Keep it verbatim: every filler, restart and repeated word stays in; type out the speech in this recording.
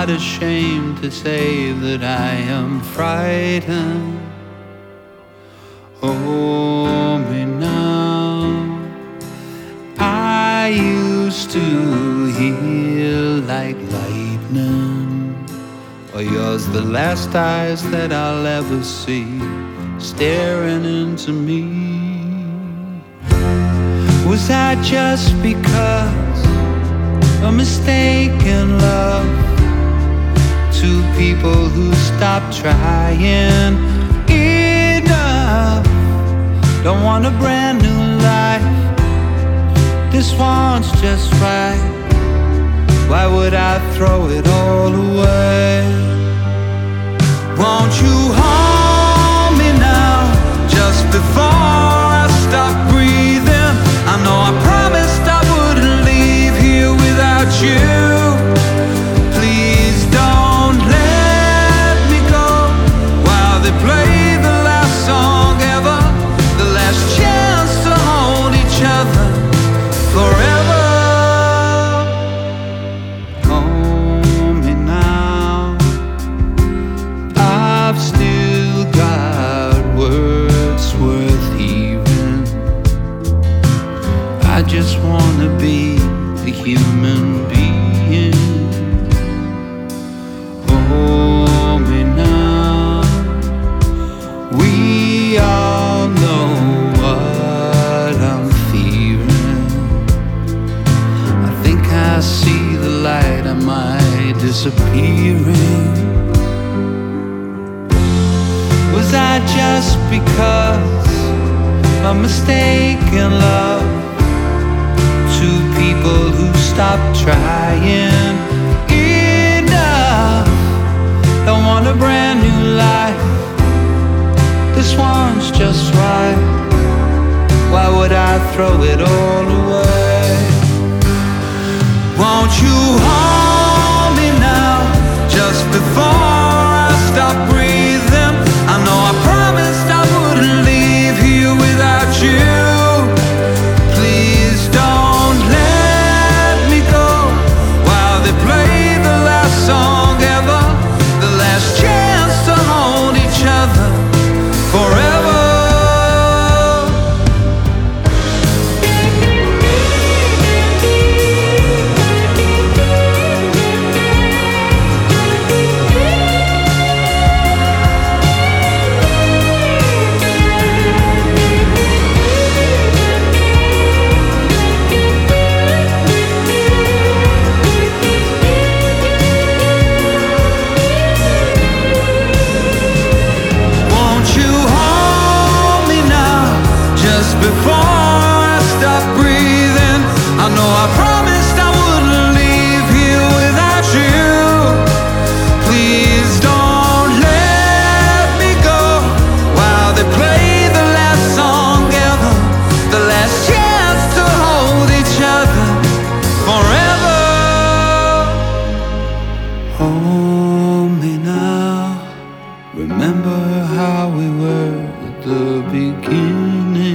not ashamed to say that I am frightened. Hold me now. I used to hear like lightning. Or yours the last eyes that I'll ever see, staring into me. Was I just because a mistaken love? Two people who stopped trying enough. Don't want a brand new life, this one's just right. Why would I throw it all away? Won't you hold me now, just before I stop breathing? I know I promised I wouldn't leave here without you. Please don't let me go while they play the last song ever, the last chance to hold each other forever. Hold me now, I've still got words worth hearing. I just wanna be a human being. Hold me now, we all know what I'm fearing. I think I see the light, am I disappearing? Was I just because a mistaken love? Two people who stopped trying enough. Don't want a brand new life, this one's just right. Why would I throw it all away? Won't you hold me now, just before I stop breathing? I know I promised I wouldn't leave here without you. Please don't let me go while they play the last song ever, the last chance to hold each other forever. Before I stop breathing, I know I promised I wouldn't leave here without you. Please don't let me go while they play the last song ever, the last chance to hold each other forever. Hold me now, remember how we were at the beginning.